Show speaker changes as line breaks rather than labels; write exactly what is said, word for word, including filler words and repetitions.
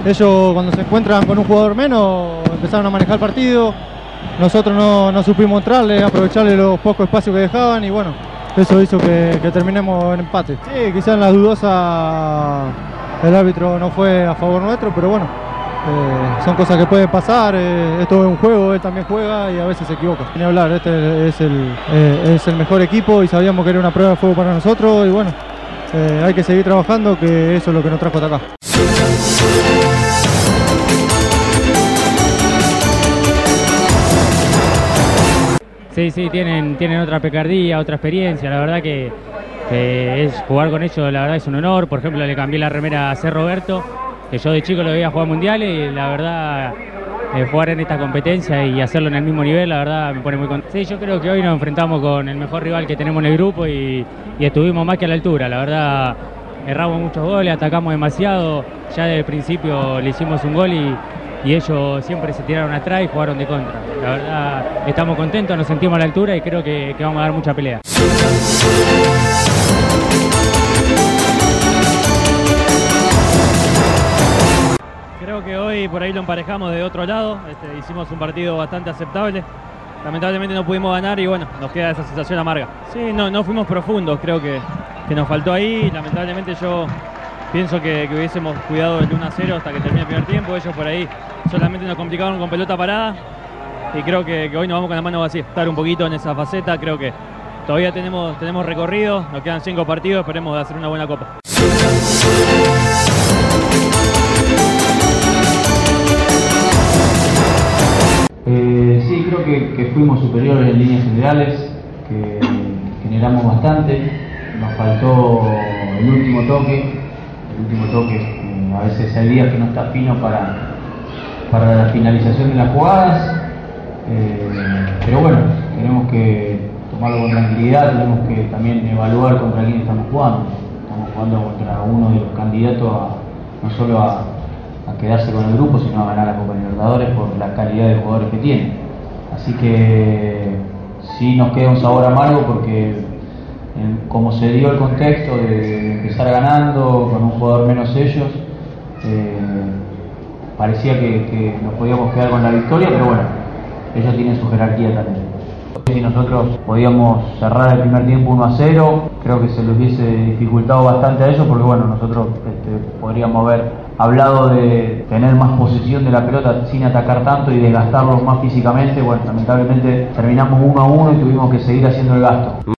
ellos cuando se encuentran con un jugador menos empezaron a manejar el partido, nosotros no, no supimos entrarle, aprovecharle los pocos espacios que dejaban y bueno, eso hizo que, que terminemos en empate. Sí, quizás en la dudosa el árbitro no fue a favor nuestro, pero bueno, eh, son cosas que pueden pasar, eh, esto es un juego, él también juega y a veces se equivoca. Ni hablar, este es el, eh, es el mejor equipo y sabíamos que era una prueba de fuego para nosotros y bueno, eh, hay que seguir trabajando, que eso es lo que nos trajo hasta acá.
Sí, sí, tienen, tienen otra picardía, otra experiencia, la verdad que, que es jugar con ellos, la verdad es un honor. Por ejemplo, le cambié la remera a C. Roberto, que yo de chico lo veía jugar mundiales y la verdad eh, jugar en esta competencia y hacerlo en el mismo nivel, la verdad me pone muy contento. Sí, yo creo que hoy nos enfrentamos con el mejor rival que tenemos en el grupo y, y estuvimos más que a la altura, la verdad erramos muchos goles, atacamos demasiado, ya desde el principio le hicimos un gol y y ellos siempre se tiraron atrás y jugaron de contra. La verdad, estamos contentos, nos sentimos a la altura y creo que, que vamos a dar mucha pelea.
Creo que hoy por ahí lo emparejamos de otro lado, este, hicimos un partido bastante aceptable. Lamentablemente no pudimos ganar y bueno, nos queda esa sensación amarga. Sí, no, no fuimos profundos, creo que, que nos faltó ahí. Lamentablemente yo pienso que, que hubiésemos cuidado el uno a cero hasta que termine el primer tiempo. Ellos por ahí solamente nos complicaron con pelota parada y creo que, que hoy nos vamos con la mano vacía. Estar un poquito en esa faceta, creo que todavía tenemos, tenemos recorrido, nos quedan cinco partidos, esperemos de hacer una buena copa.
Eh, sí, creo que, que fuimos superiores en líneas generales, que generamos bastante, nos faltó el último toque, el último toque, eh, a veces hay días que no está fino para, para la finalización de las jugadas, eh, pero bueno, tenemos que tomarlo con tranquilidad, tenemos que también evaluar contra quién estamos jugando. Estamos jugando contra uno de los candidatos a, no solo a, a quedarse con el grupo, sino a ganar la Copa Libertadores por la calidad de jugadores que tiene. Así que sí nos queda un sabor amargo porque en, como se dio el contexto de, de empezar ganando con un jugador menos ellos, eh, parecía que, que nos podíamos quedar con la victoria, pero bueno, ellos tienen su jerarquía también. Si nosotros podíamos cerrar el primer tiempo uno a cero, creo que se les hubiese dificultado bastante a ellos porque bueno, nosotros este, podríamos haber hablado de tener más posesión de la pelota sin atacar tanto y desgastarlos más físicamente. Bueno, lamentablemente terminamos uno a uno y tuvimos que seguir haciendo el gasto.